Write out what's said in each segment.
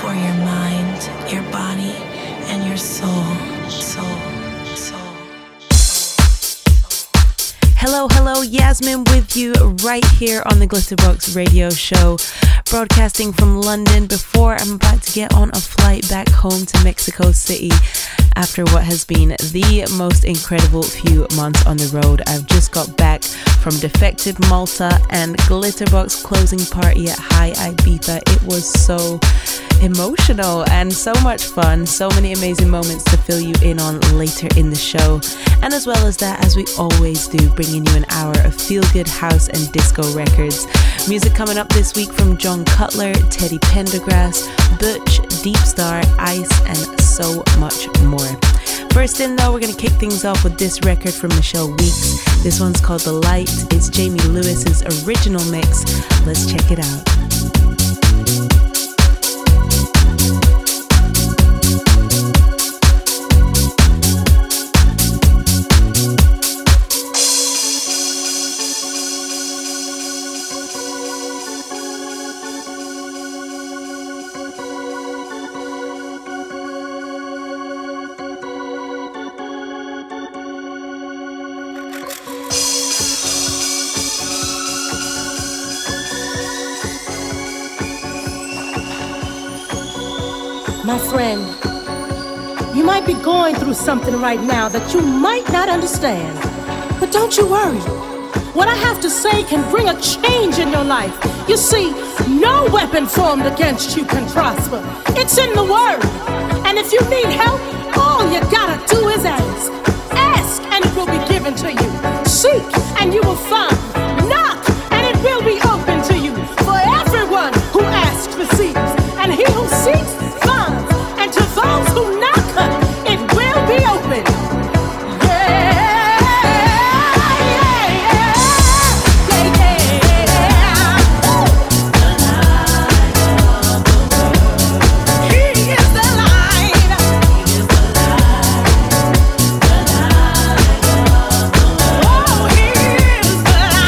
for your mind, your body, and your soul. Hello, Yasmin with you right here on the Glitterbox radio show, broadcasting from London before I'm about to get on a flight back home to Mexico City after what has been the most incredible few months on the road. I've just got back from Defected Malta and Glitterbox closing party at High Ibiza. It was so emotional and so much fun, so many amazing moments to fill you in on later in the show. And as well as that, as we always do, bringing you an hour of feel-good house and disco records. Music coming up this week from John Cutler, Teddy Pendergrass, Butch, Deep Star, Ice, and so much more. First in though, we're going to kick things off with this record from Michelle Weeks. This one's called The Light. It's Jamie Lewis's original mix. Let's check it out. My friend, you might be going through something right now that you might not understand. But don't you worry. What I have to say can bring a change in your life. You see, no weapon formed against you can prosper. It's in the Word. And if you need help, all you gotta do is ask. Ask, and it will be given to you. Seek, and you will find. Knock, and it will be open to you. For everyone who asks receives, and he who seeks finds. And to those who knock, it will be open. Oh, he is the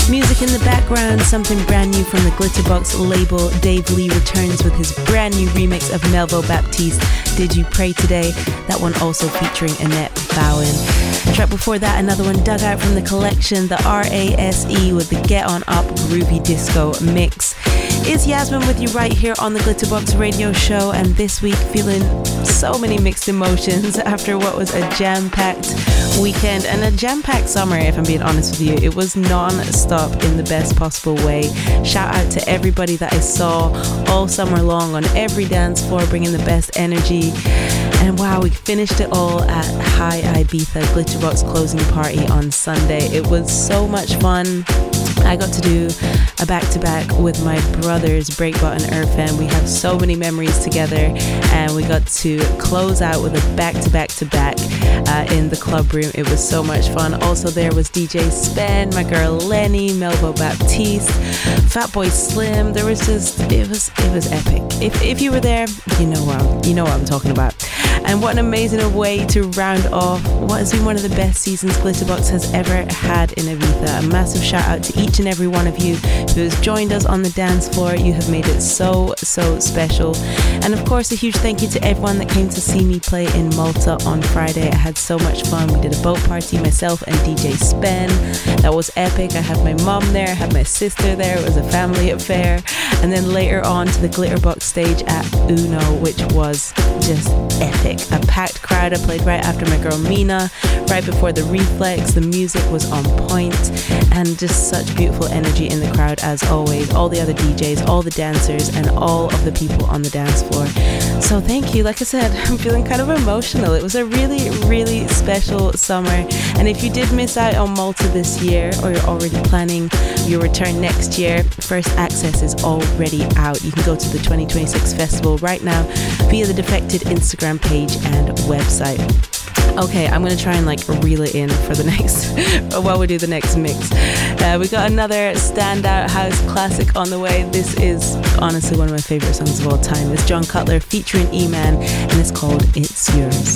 Music in the background, something brand new from the Glitterbox label. Dave Lee returns with his brand new remix of Melvo Baptiste, Did You Pray Today? That one also featuring Annette Bowen. Track before that, another one dug out from the collection, the RASE with the Get On Up Groovy Disco mix. It's Yasmin with you right here on the Glitterbox Radio Show, and this week feeling so many mixed emotions after what was a jam-packed weekend and a jam-packed summer, if I'm being honest with you. It was non-stop in the best possible way. Shout out to everybody that I saw all summer long on every dance floor, bringing the best energy. And wow, we finished it all at High Ibiza Glitterbox closing party on Sunday. It was so much fun. I got to do a back-to-back with my brothers, Breakbot and Irfan. We have so many memories together, and we got to close out with a back-to-back-to-back in the club room. It was so much fun. Also there was DJ Spen, my girl Lenny, Melvo Baptiste, Fatboy Slim. There was just, it was epic. If you were there, you know what I'm talking about. And what an amazing way to round off what has been one of the best seasons Glitterbox has ever had in Ibiza. A massive shout out to each and every one of you who has joined us on the dance floor. You have made it so special. And of course, a huge thank you to everyone that came to see me play in Malta on Friday. I had so much fun. We did a boat party, myself and DJ Spen. That was epic. I had my mom there, I had my sister there. It was a family affair. And then later on to the Glitterbox stage at Uno, which was just epic. A packed crowd. I played right after my girl Mina, right before the Reflex. The music was on point and just such beautiful energy in the crowd as always. All the other DJs, all the dancers, and all of the people on the dance floor. So thank you. Like I said, I'm feeling kind of emotional. It was a really special summer. And if you did miss out on Malta this year, or you're already planning your return next year, first access is already out. You can go to the 2026 festival right now via the Defected Instagram page and website. Okay, I'm going to try and reel it in for the next, while we do the next mix. We got another standout house classic on the way. This is honestly one of my favorite songs of all time. It's John Cutler featuring E-Man, and it's called It's Yours.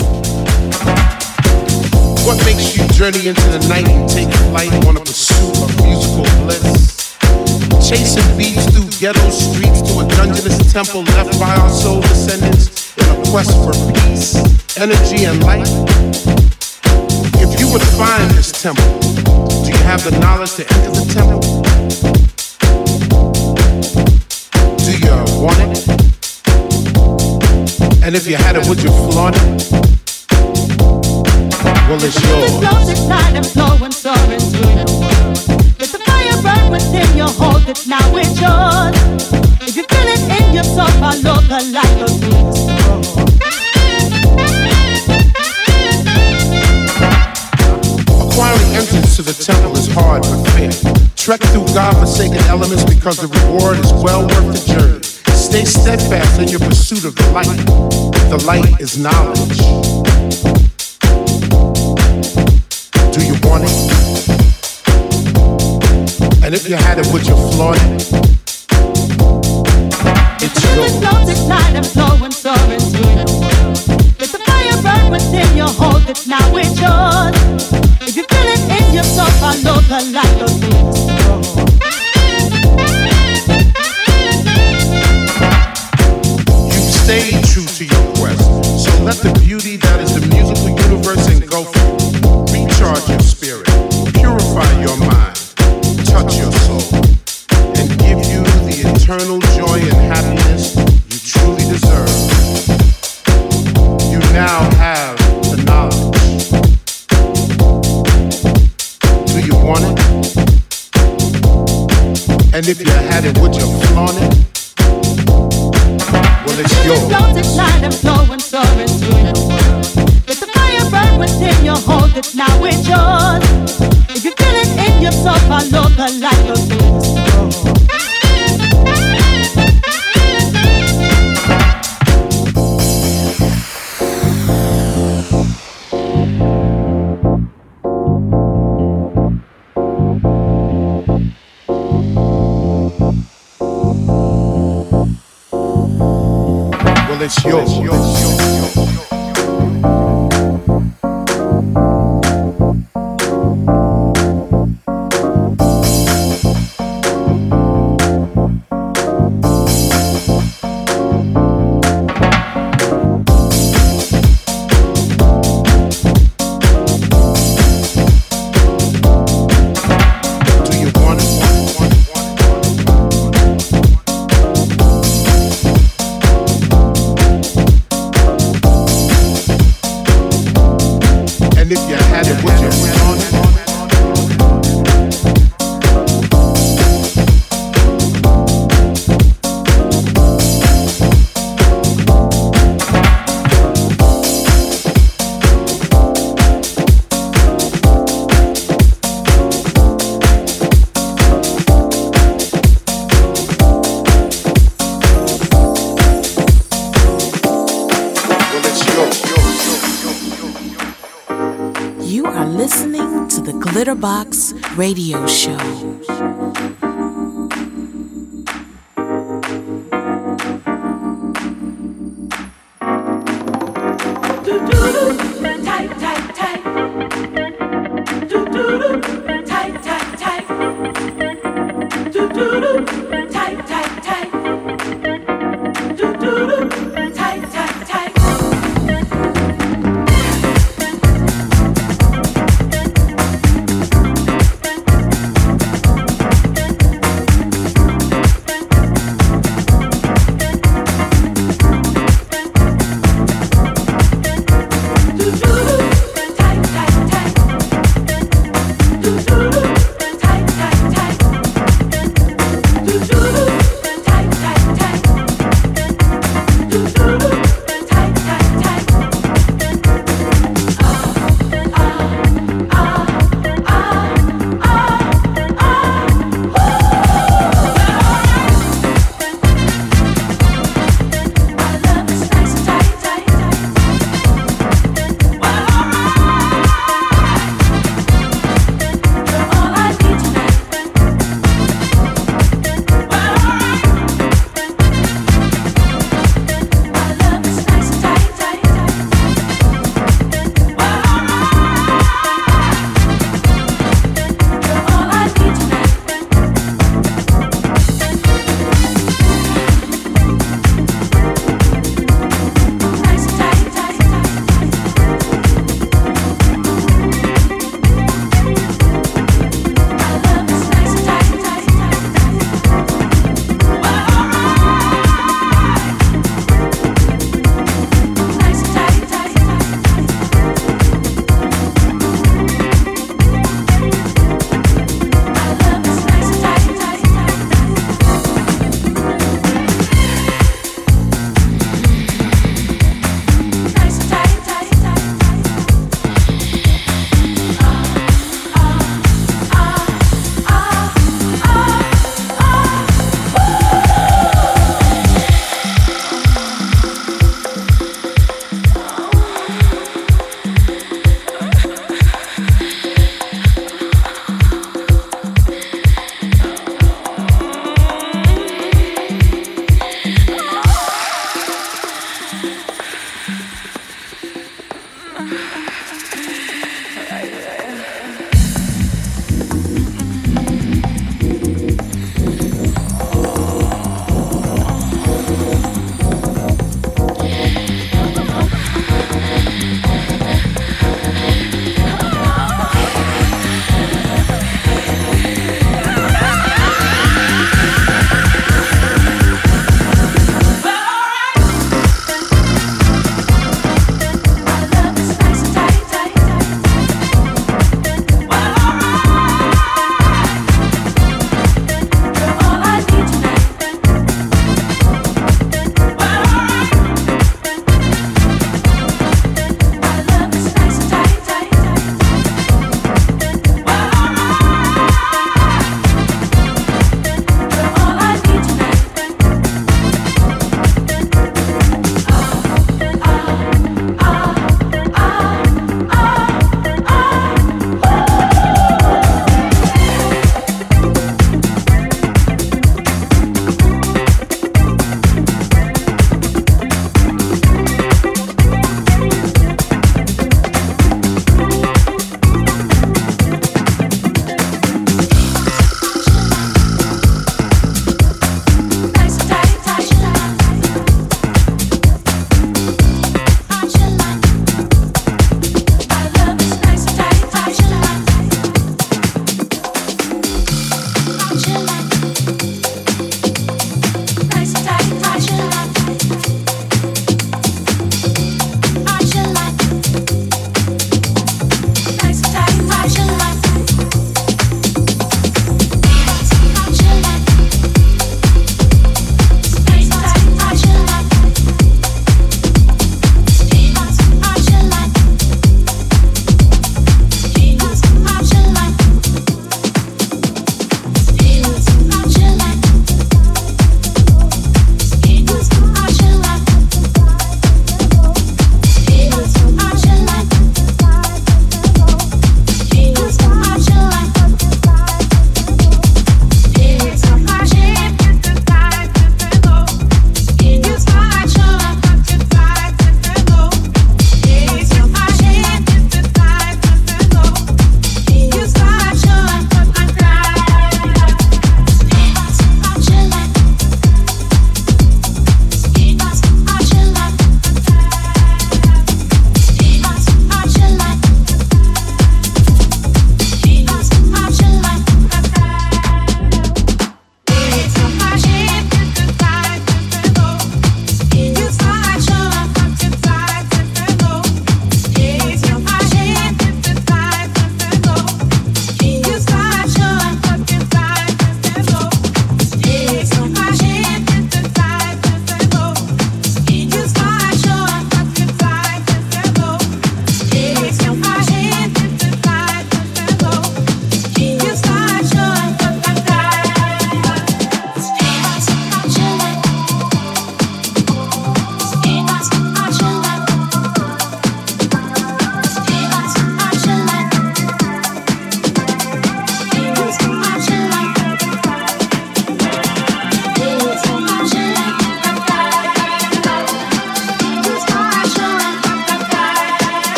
What makes you journey into the night and take flight on a pursuit of musical bliss? Chasing beats through ghetto streets to a dungeonous temple left by our soul descendants in a quest for peace, energy, and light. If you would find this temple, do you have the knowledge to enter the temple? Do you want it? And if you had it, would you flaunt it? Well, it's yours. The flows ignite and flow and soar into your world. Let the fire burn within you, hold it, now it's yours. If you feel it in your soul, follow the light of this world. Acquiring entrance to the temple is hard but fair. Trek through God-forsaken elements because the reward is well worth the journey. Stay steadfast in your pursuit of the light. The light is knowledge. Do you want it? And if you had it, would you flaunt it? It's yours. The flows ignite and flow and soar into your world. Let the fire burn within you, hold it, now it's yours. If you feel it in your soul, follow the light of this world. You stay true to your quest, so let the beauty that is the musical universe engulf you. Recharge your spirit, purify your mind, touch your soul, and give you the eternal joy and happiness you truly deserve. You now have the knowledge. Do you want it? And if you had it, would you flaunt it? Well, it's yours. The flows ignite and flow and soar into your world. Let the fire burn within you, hold it, now it's yours. If you feel it in your soul, follow the light of this world. Well, it's yours. Glitterbox Radio Show.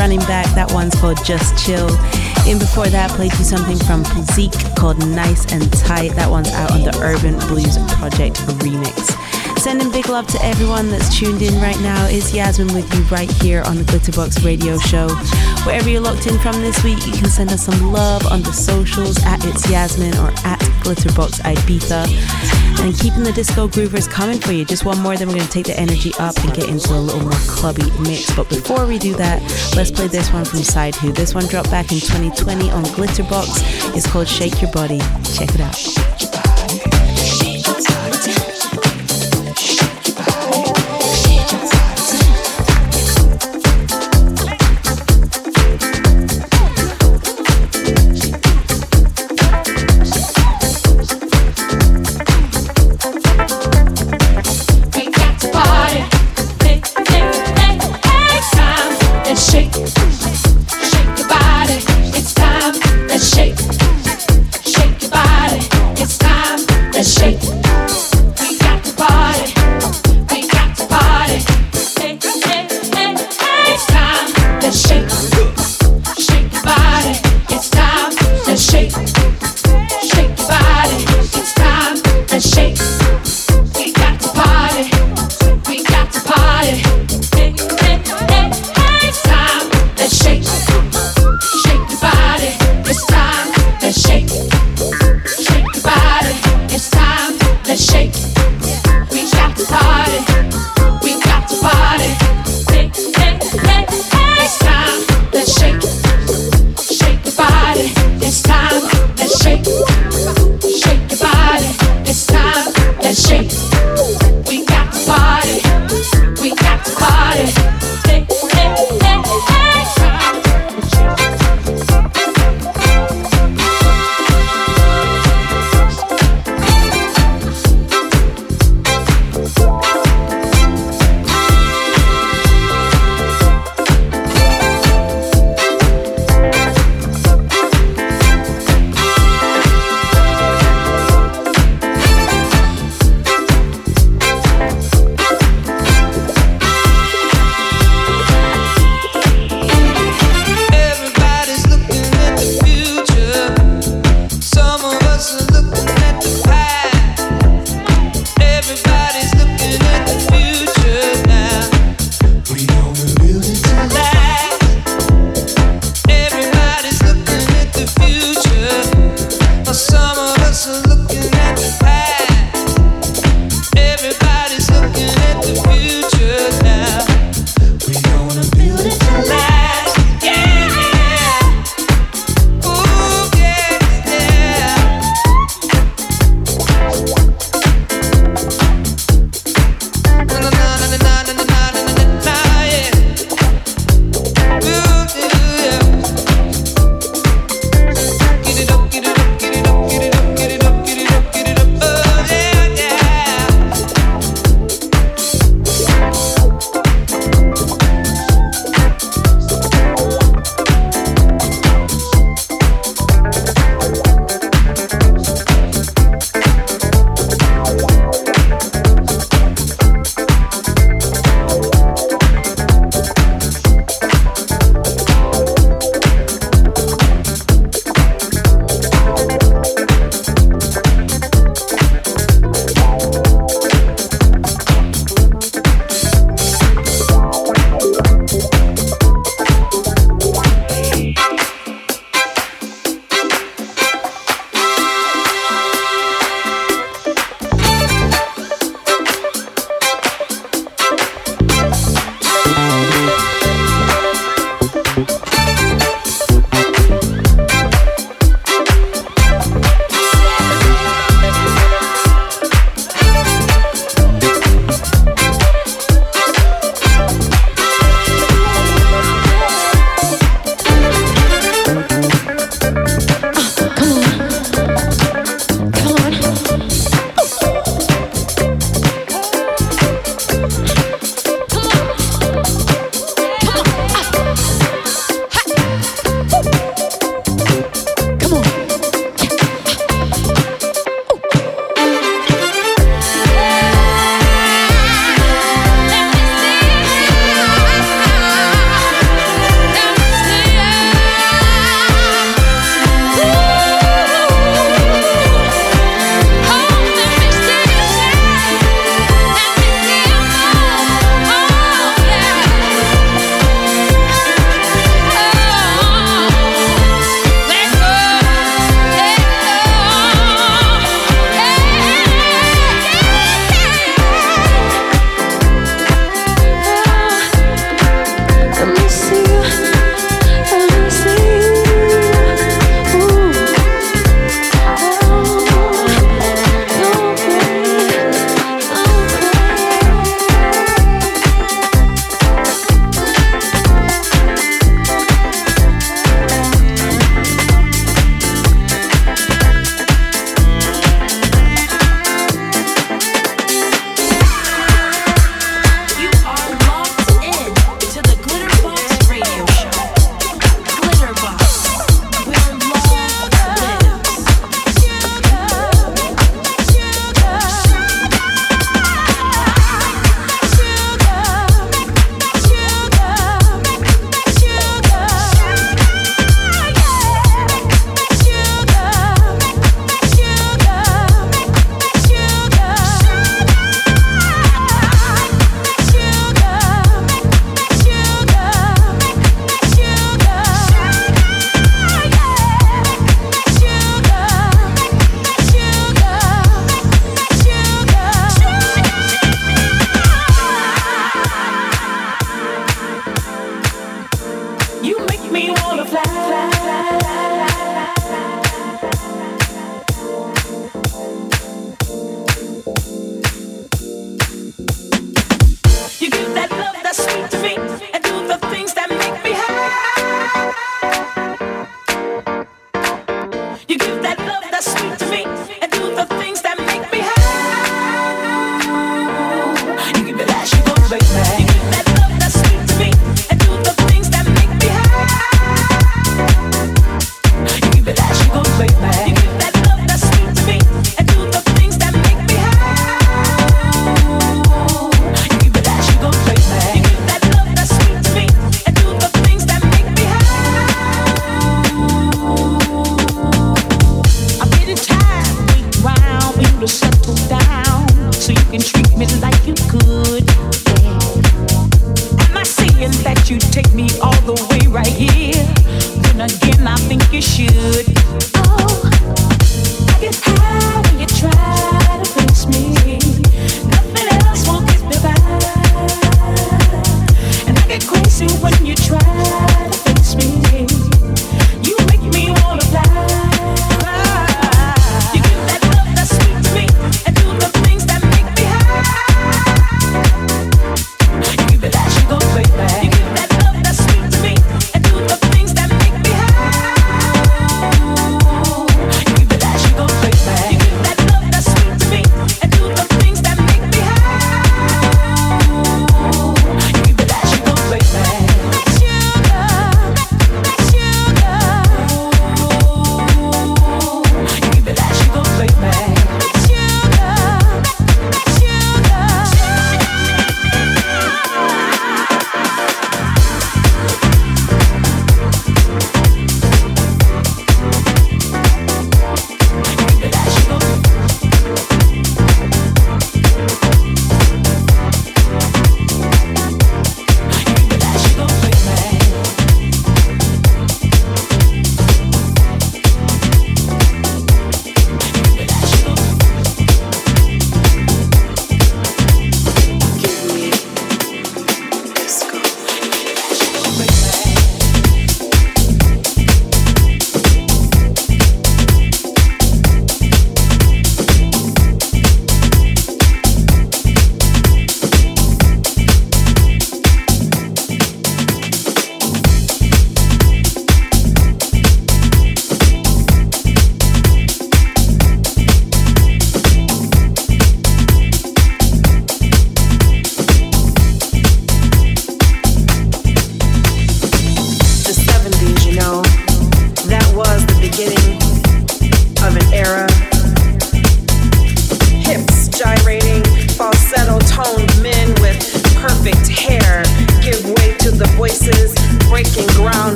Running Back, that one's called Just Chill. In before that, played you something from Zeke called Nice and Tight. That one's out on the Urban Blues Project remix. Sending big love to everyone that's tuned in right now. It's Yasmin with you right here on the Glitterbox Radio Show. Wherever you're locked in from this week, you can send us some love on the socials at It's Yasmin or at Glitterbox Ibiza. And keeping the disco groovers coming for you. Just one more, then we're going to take the energy up and get into a little more clubby mix. But before we do that, let's play this one from Side Who. This one dropped back in 2020 on Glitterbox. It's called Shake Your Body. Check it out. It's time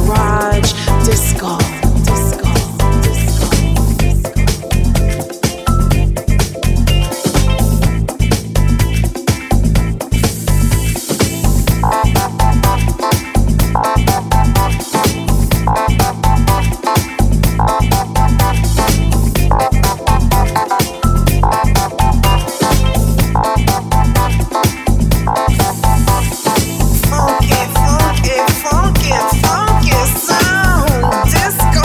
garage disco. Funky sound, disco.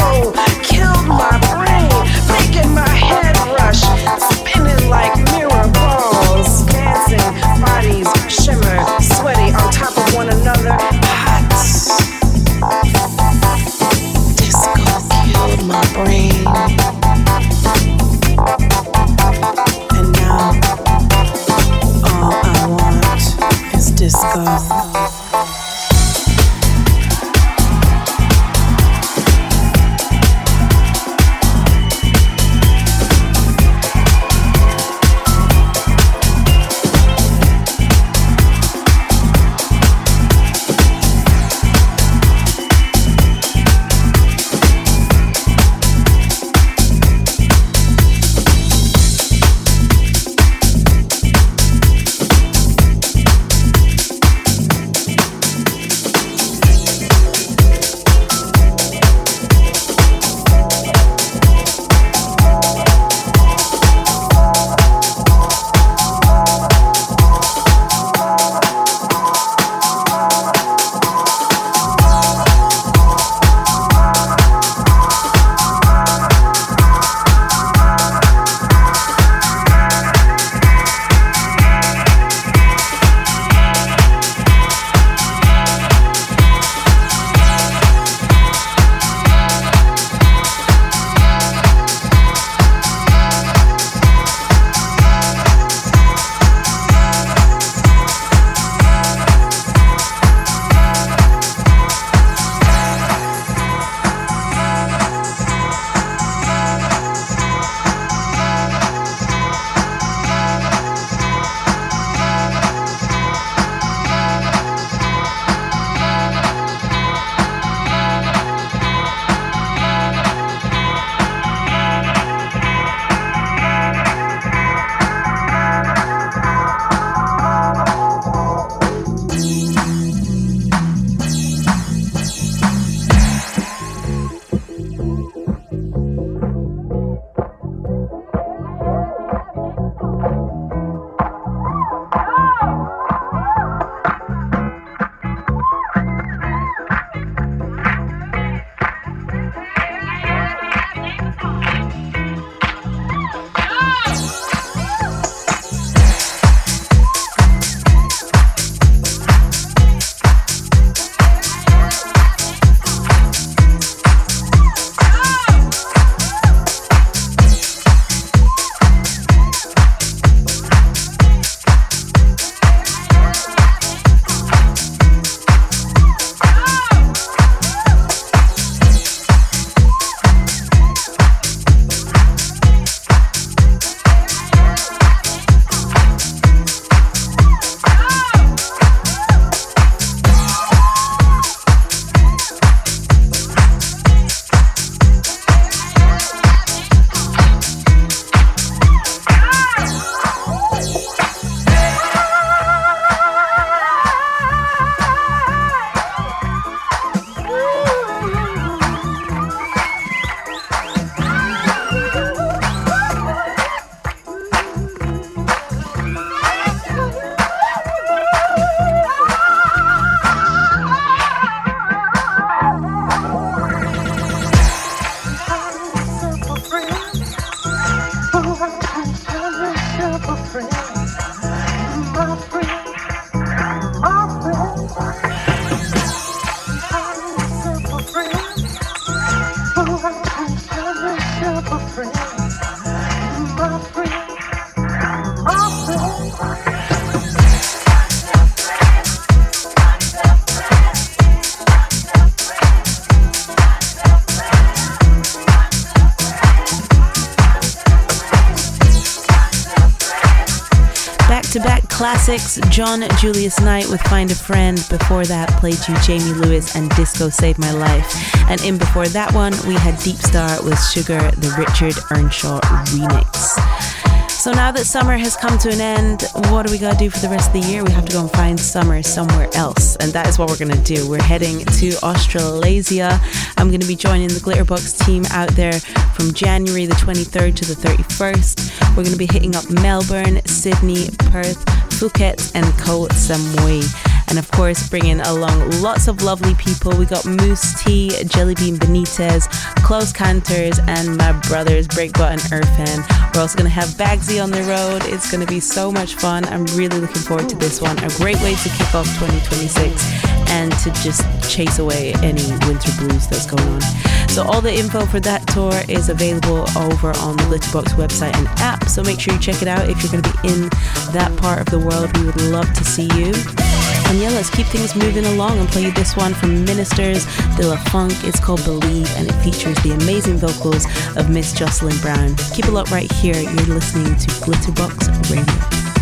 classics, John Julius Knight with Find a Friend. Before that, played you Jamie Lewis and Disco Saved My Life. And in before that one, we had Deep Star with Sugar, the Richard Earnshaw remix. So now that summer has come to an end, what do we gotta do for the rest of the year? We have to go and find summer somewhere else. And that is what we're gonna do. We're heading to Australasia. I'm gonna be joining the Glitterbox team out there from January the 23rd to the 31st. We're gonna be hitting up Melbourne, Sydney, Perth, Phuket and Koh Samui. And of course, bringing along lots of lovely people. We got Moose T, Jellybean Benitez, Close Cantors, and my brothers Breakbot and Irfan. We're also going to have Bagsy on the road. It's going to be so much fun. I'm really looking forward to this one. A great way to kick off 2026 and to just chase away any winter blues that's going on. So all the info for that tour is available over on the Glitterbox website and app. So make sure you check it out if you're going to be in that part of the world. We would love to see you. And yeah, let's keep things moving along and play you this one from Ministers de la Funk. It's called Believe and it features the amazing vocals of Miss Jocelyn Brown. Keep it locked right here. You're listening to Glitterbox Radio.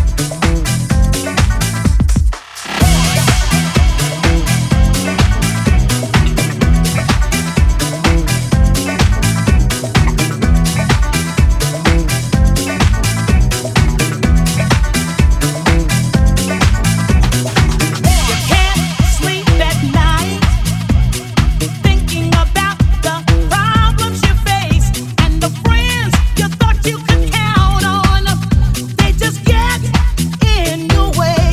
You could count on, they just get in your way.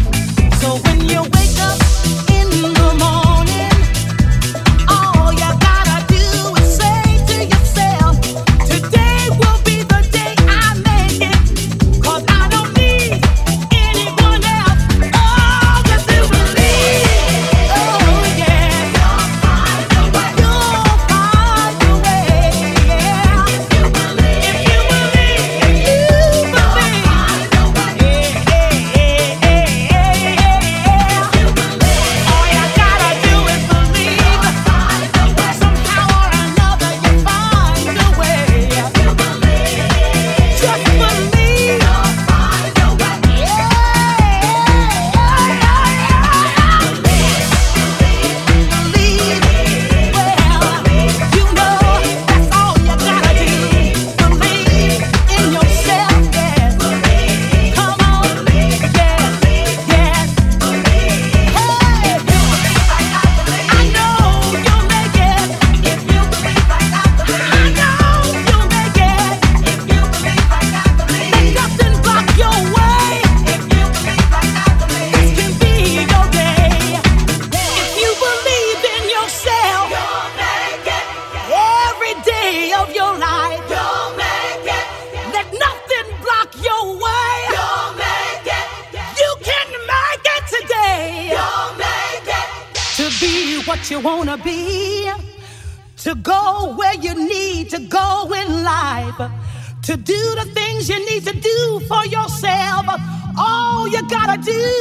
what you wanna be, to go where you need to go in life, to do the things you need to do for yourself. All you gotta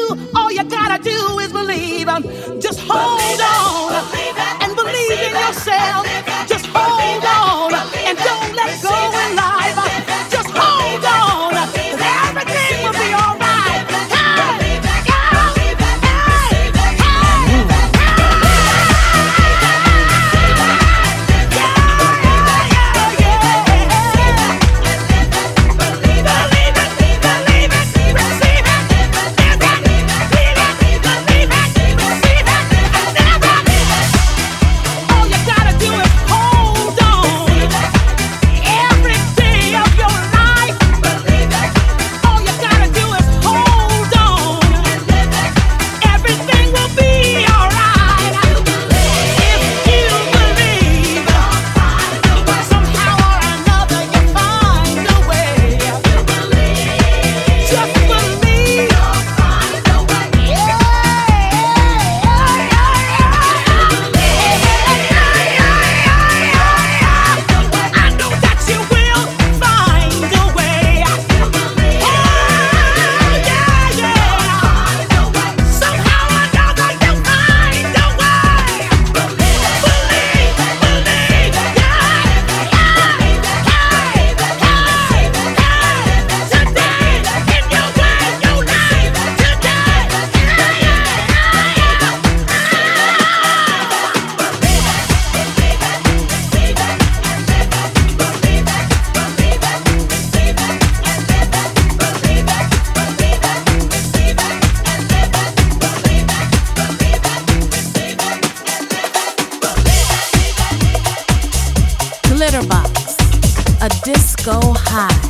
do is believe. Just hold on and believe in yourself. Just hold on and don't let go in life. Just hold on, 'cause everything will be all right. Do it. Glitterbox, a disco high.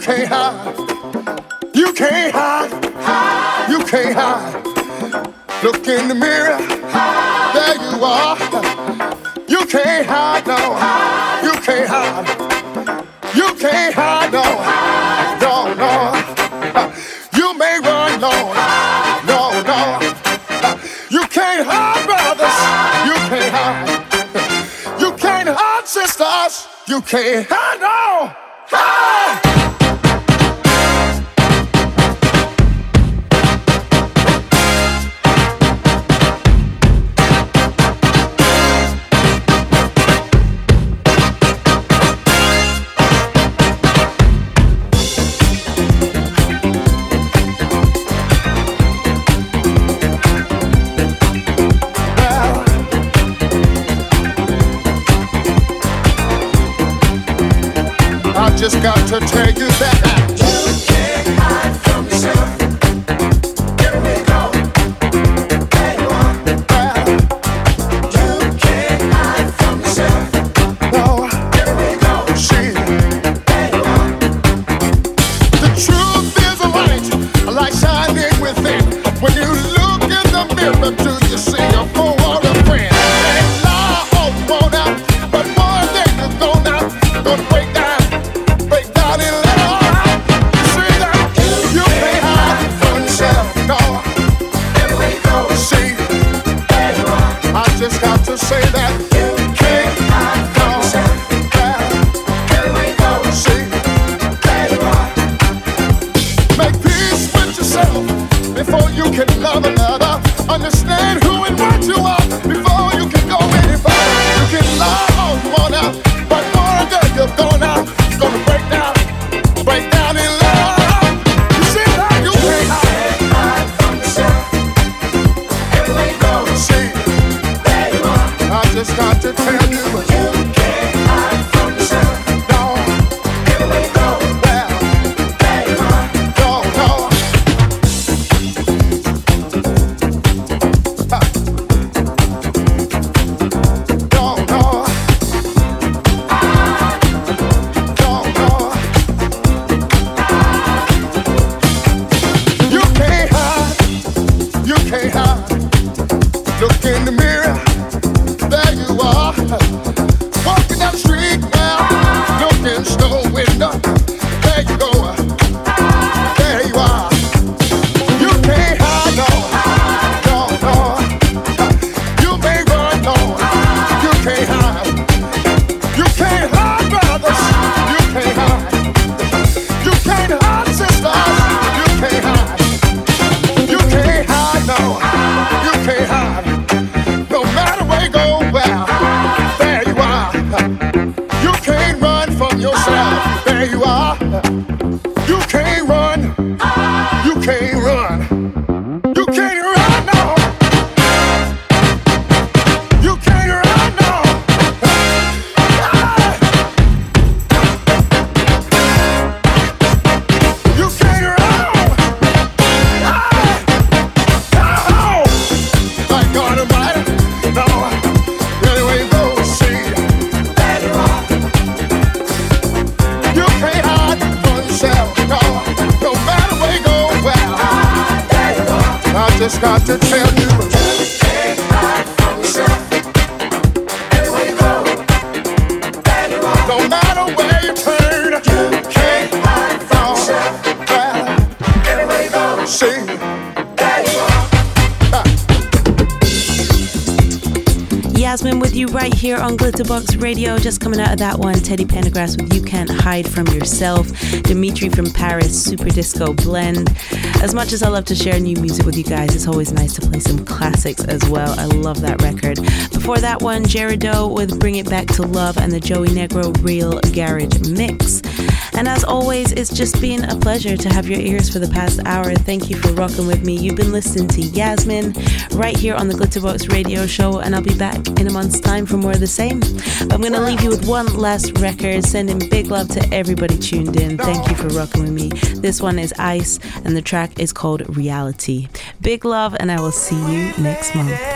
can't hide. You can't hide. You can't hide. Look in the mirror. There you are. You can't hide, no. You can't hide. You can't hide, no. No, no. You may run, no. No, no. You can't hide, brothers. You can't hide. You can't hide, sisters. You can't hide, no. Hide. Just got to tell you that you can't hide from yourself. Here we go. There you are. You can't hide from yourself. No. Here we go. See. There you are. The truth is a light shining within. When you look in the mirror, do you see a full world of friends? Ain't lie all you want out, but one day you're gonna break down. Just got to say that you can't hide from yourself. Here we go. See, there you are. Make peace with yourself before you can love another. Understand who and what you are before you can go any further. You can love all you want out, but one day you're gonna break down in love. You see that you can't hide from yourself. Here we go. See. I just got to tell you, you can't hide from yourself. No, here we go. Well, there you are. No, no. No, no. No, no. You can't hide. You can't hide. Look in the mirror. There you are, walking down the street now, looking store window. There you go, there you are. You can't hide, no, no, no. You may run, no, you can't hide. You can't hide, brothers. You can't hide. You can't hide, sisters. You can't hide. You can't hide, no, you can't hide. No matter where you go. There you are. You can't run from yourself. There you are. You can't run. You can't run. You can't run, no. You can't run, no. You can't run. My God Almighty, no. Anyway, go see. There you are. You can't hide from yourself. No, no matter where you go. Well, there you are. I just got to tell you, you can't hide from yourself. Here we go. There you are. No matter where you turn, you can't hide from yourself. Well, here we go. See. There you are. Yasmin with you right here on Glitterbox Radio. Just coming out of that one, Teddy Pendergrass with You Can't Hide From Yourself. Dimitri from Paris, Super Disco Blend. As much as I love to share new music with you guys, it's always nice to play some classics as well. I love that record. Before that one, Jerido with Bring It Back to Love and the Joey Negro Real Garage Mix. And as always, it's just been a pleasure to have your ears for the past hour. Thank you for rocking with me. You've been listening to Yasmin right here on the Glitterbox Radio Show, and I'll be back in a month's time for more of the same. I'm going to leave you with one last record, sending big love to everybody tuned in. Thank you for rocking with me. This one is Ice, and the track is called Reality. Big love, and I will see you next month.